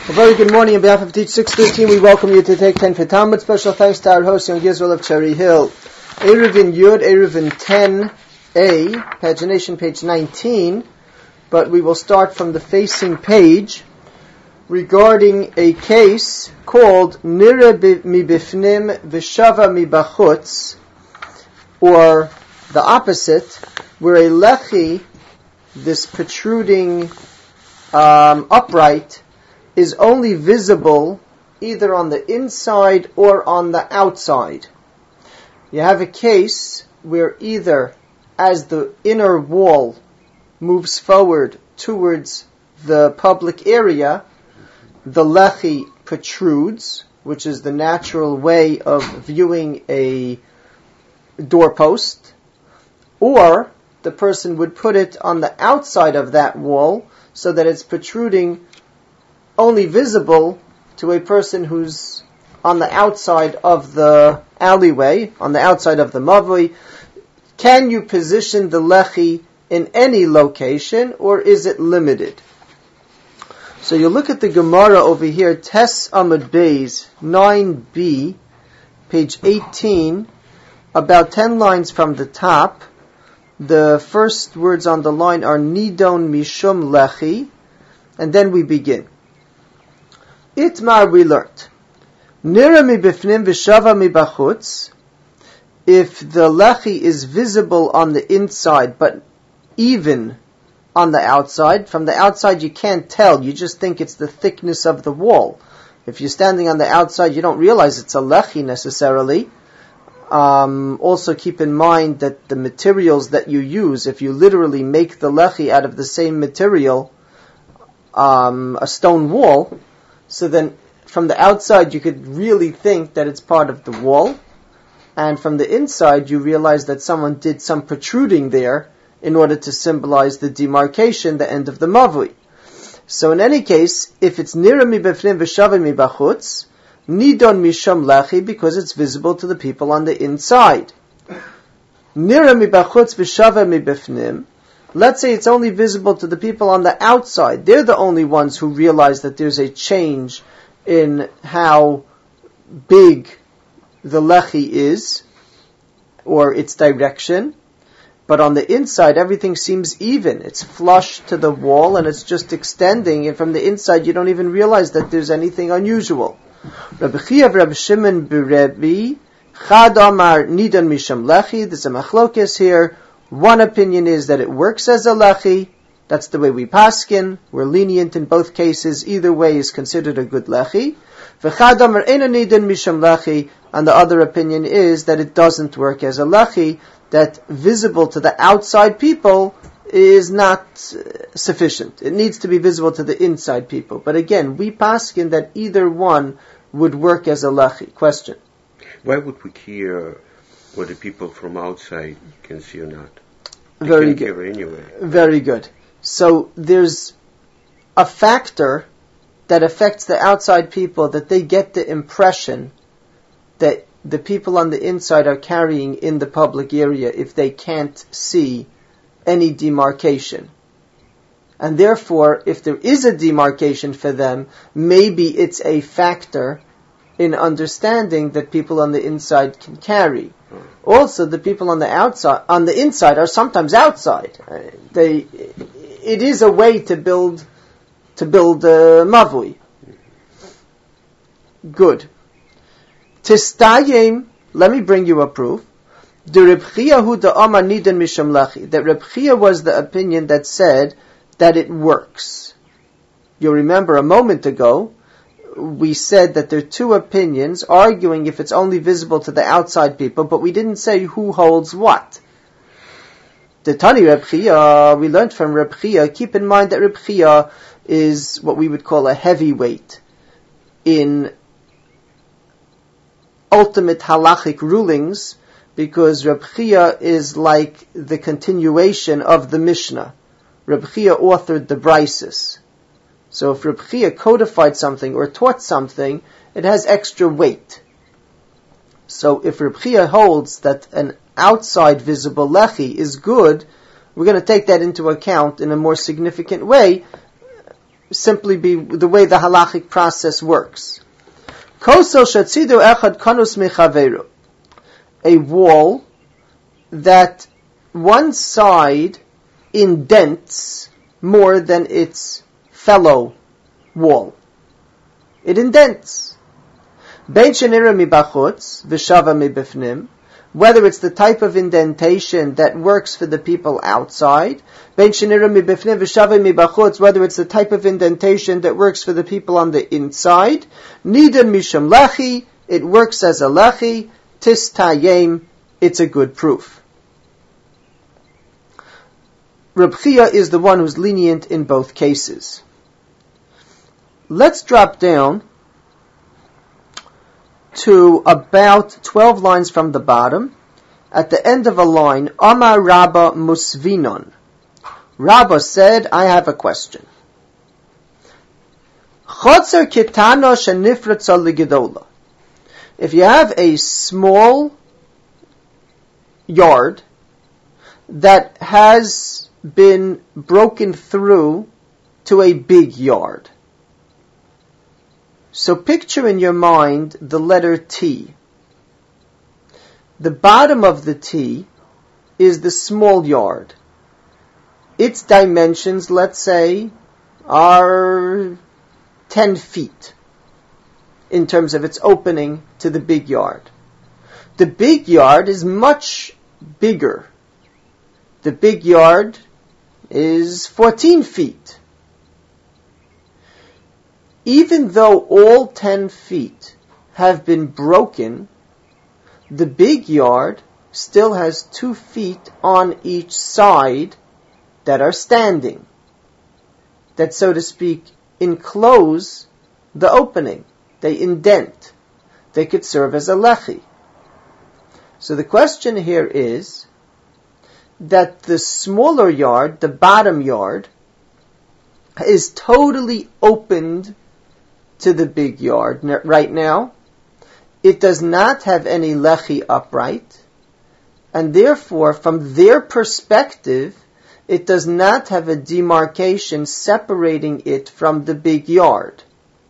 A very good morning on behalf of Teach 613. We welcome you to Take 10 for Talmud. Special thanks to our host, Young Yisrael of Cherry Hill. Eruvin Yud, Eruvin 10a, pagination page 19. But we will start from the facing page regarding a case called Nira Mibifnim V'Shava Mibachutz, or the opposite, where a lechi, this protruding upright, is only visible either on the inside or on the outside. You have a case where either as the inner wall moves forward towards the public area, the lechi protrudes, which is the natural way of viewing a doorpost, or the person would put it on the outside of that wall so that it's protruding only visible to a person who's on the outside of the alleyway, on the outside of the mavui. Can you position the lechi in any location, or is it limited? So you look at the Gemara over here, Tes Amud Beis, 9b, page 18, about 10 lines from the top. The first words on the line are Nidon Mishum Lechi, and then we begin. Itmar, we learnt. Nira mibifnim v'shava mibachutz. If the lechi is visible on the inside, but even on the outside, from the outside you can't tell, you just think it's the thickness of the wall. If you're standing on the outside, you don't realize it's a lechi necessarily. Also keep in mind that the materials that you use, if you literally make the lechi out of the same material, a stone wall, so then from the outside you could really think that it's part of the wall, and from the inside you realize that someone did some protruding there in order to symbolize the demarcation, the end of the mavui. So in any case, if it's nira mibefnim v'shava mibachutz, nidon misham lechi, because it's visible to the people on the inside. Nira mibachutz v'shava mibefnim, let's say it's only visible to the people on the outside. They're the only ones who realize that there's a change in how big the lechi is, or its direction. But on the inside, everything seems even. It's flush to the wall, and it's just extending, and from the inside you don't even realize that there's anything unusual. Rabbi Chia Rabbi Shimon Berebi, Chad Amar Nidan Misham Lechi, there's a machlokes here. One opinion is that it works as a lechi. That's the way we paskin. We're lenient in both cases. Either way is considered a good lechi. V'chad amar eino nidin misham lechi. And the other opinion is that it doesn't work as a lechi, that visible to the outside people is not sufficient. It needs to be visible to the inside people. But again, we paskin that either one would work as a lechi. Question. Why would we care whether people from outside can see or not? Very good. Anyway. Very good. So there's a factor that affects the outside people, that they get the impression that the people on the inside are carrying in the public area if they can't see any demarcation. And therefore, if there is a demarcation for them, maybe it's a factor in understanding that people on the inside can carry. Also, the people on the inside are sometimes outside. It is a way to build mavui. Good. Tistayim, let me bring you a proof. The Reb Chia hu da Amar Nidan Misham Lechi. That Reb Chia was the opinion that said that it works. You'll remember a moment ago, we said that there are two opinions arguing if it's only visible to the outside people, but we didn't say who holds what. The Tani Reb Chia, we learned from Reb Chia, keep in mind that Reb Chia is what we would call a heavyweight in ultimate halachic rulings, because Reb Chia is like the continuation of the Mishnah. Reb Chia authored the Brises. So if Reb Chia codified something or taught something, it has extra weight. So if Reb Chia holds that an outside visible lechi is good, we're going to take that into account in a more significant way. simply be the way the halachic process works. Kosel shatzidu echad kanus mechaveru. A wall that one side indents more than its fellow wall. It indents. Bein shenira mibachutz v'shava mibifnim. Whether it's the type of indentation that works for the people outside, bein shenira mibifnim v'shava mibachutz, whether it's the type of indentation that works for the people on the inside, nidan misham lechi, it works as a lechi, tis tayem, it's a good proof. Reb Chia is the one who's lenient in both cases. Let's drop down to about 12 lines from the bottom. At the end of a line, Amar Rabba Musvinon. Rabba said, I have a question. Chotzer kitano shenifratza ligedola. If you have a small yard that has been broken through to a big yard. So picture in your mind the letter T. The bottom of the T is the small yard. Its dimensions, let's say, are 10 feet in terms of its opening to the big yard. The big yard is much bigger. The big yard is 14 feet. Even though all 10 feet have been broken, the big yard still has 2 feet on each side that are standing, that, so to speak, enclose the opening. They indent. They could serve as a lechi. So the question here is that the smaller yard, the bottom yard, is totally opened to the big yard right now. It does not have any lechi upright, and therefore, from their perspective, it does not have a demarcation separating it from the big yard.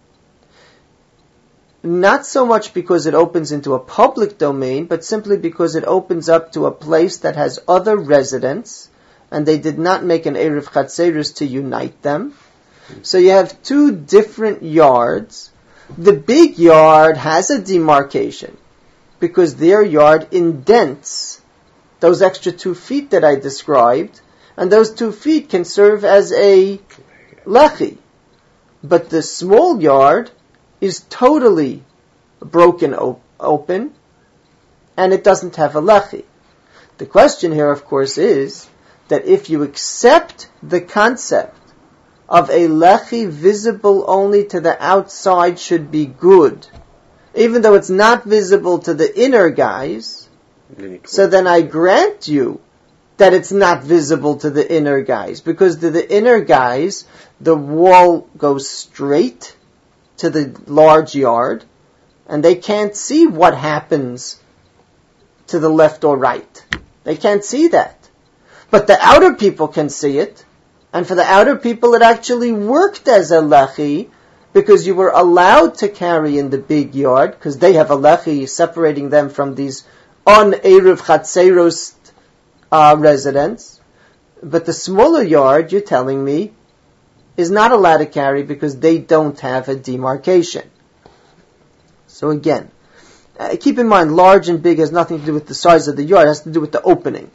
Not so much because it opens into a public domain, but simply because it opens up to a place that has other residents, and they did not make an Erev Chatzeros to unite them. So you have two different yards. The big yard has a demarcation because their yard indents those extra 2 feet that I described, and those 2 feet can serve as a lechi. But the small yard is totally broken open, and it doesn't have a lechi. The question here, of course, is that if you accept the concept of a lechi visible only to the outside should be good, even though it's not visible to the inner guys, so then I grant you that it's not visible to the inner guys, because to the inner guys, the wall goes straight to the large yard, and they can't see what happens to the left or right. They can't see that. But the outer people can see it, and for the outer people it actually worked as a lechi, because you were allowed to carry in the big yard, because they have a lechi separating them from these un-Erev Chatzeros residents. But the smaller yard, you're telling me, is not allowed to carry because they don't have a demarcation. So again, keep in mind, large and big has nothing to do with the size of the yard, it has to do with the opening.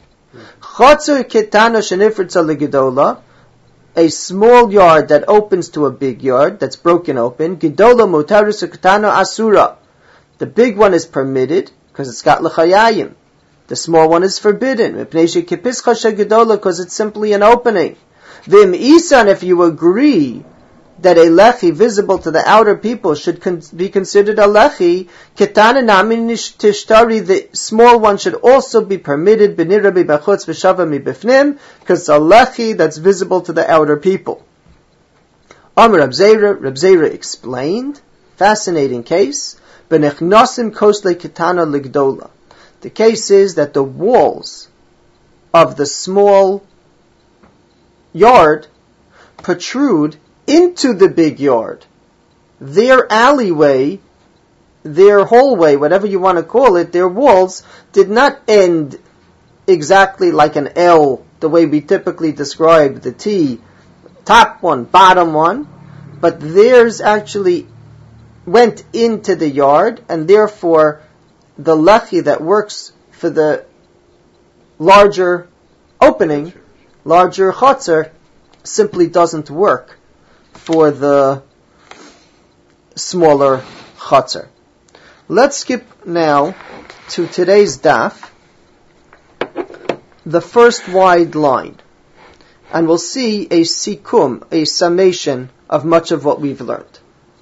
A small yard that opens to a big yard, that's broken open, Gidola Motarus Ketano Asura. The big one is permitted, because it's got L'chayayim. The small one is forbidden, because it's simply an opening. Vim Isan, if you agree that a lechi visible to the outer people should be considered a lechi, ketana namin tishtari, the small one should also be permitted, benira b'bachutz v'shava mibifnim, because it's a lechi that's visible to the outer people. Amar Reb Zera explained, fascinating case, benechnosim kosle ketana ligdola. The case is that the walls of the small yard protrude into the big yard. Their alleyway, their hallway, whatever you want to call it, their walls did not end exactly like an L, the way we typically describe the T, top one, bottom one, but theirs actually went into the yard, and therefore the lechi that works for the larger opening, larger chotzer, simply doesn't work for the smaller chotzer. Let's skip now to today's daf, the first wide line, and we'll see a sikum, a summation of much of what we've learned.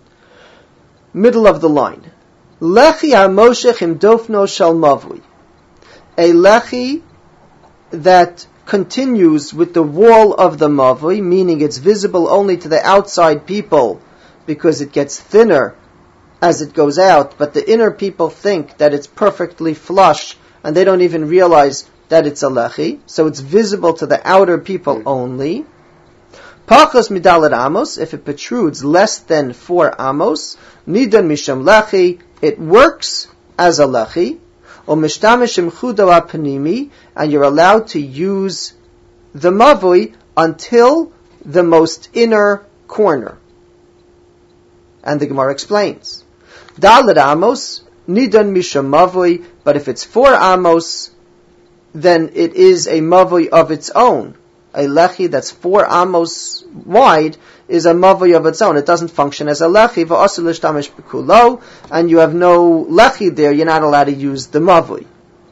Middle of the line. Lechi ha-moshech im dofno shel mavui. A lechi that continues with the wall of the mavui, meaning it's visible only to the outside people because it gets thinner as it goes out, but the inner people think that it's perfectly flush and they don't even realize that it's a lechi, so it's visible to the outer people only. Pachos midalet amos, if it protrudes less than 4 amos, nidan misham lechi, it works as a lechi, or mishtamish chudo apanimi, and you're allowed to use the mavui until the most inner corner. And the Gemara explains, dalet amos, nidan misham mavui, but if it's 4 amos, then it is a mavui of its own. A lechi that's 4 amos wide is a mavui of its own. It doesn't function as a lechi, v'asur l'shtamish b'kulo, and you have no lechi there, you're not allowed to use the mavui.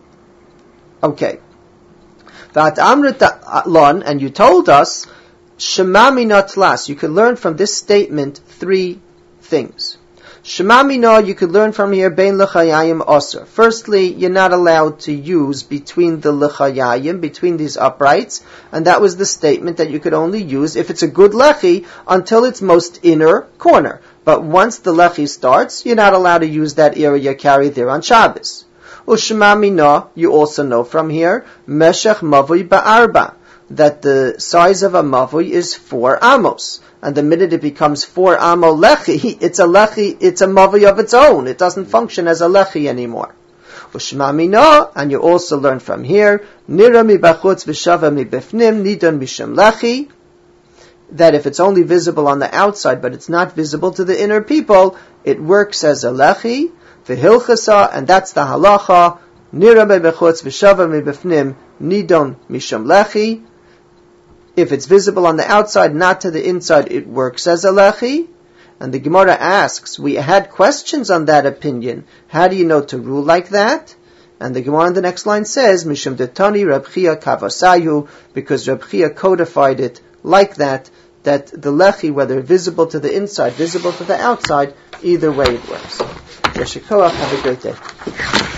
Okay. V'at amrit lon, and you told us, shema mina tlas, you could learn from this statement 3 things. Shema mina, you could learn from here, bein l'chayayim osir. Firstly, you're not allowed to use between the l'chayayim, between these uprights, and that was the statement that you could only use if it's a good lechi until its most inner corner. But once the lechi starts, you're not allowed to use that area carried there on Shabbos. U'shema mina, you also know from here, meshech mavui ba'arba, that the size of a mavui is 4 amos. And the minute it becomes 4 amo lechi, it's a mavui of its own. It doesn't function as a lechi anymore. Ushma mina, and you also learn from here, nira mi bachutz v'shava mi bifnim, nidon misham lechi, that if it's only visible on the outside, but it's not visible to the inner people, it works as a lechi, v'hilchasa, and that's the halacha, nira mi bachutz v'shava mi bifnim, nidon misham lechi. If it's visible on the outside, not to the inside, it works as a lechi. And the Gemara asks, we had questions on that opinion. How do you know to rule like that? And the Gemara in the next line says, Mishum detani Reb Chia kavasayu, because Reb Chia codified it like that the lechi, whether visible to the inside, visible to the outside, either way it works. Yeshikoach, have a great day.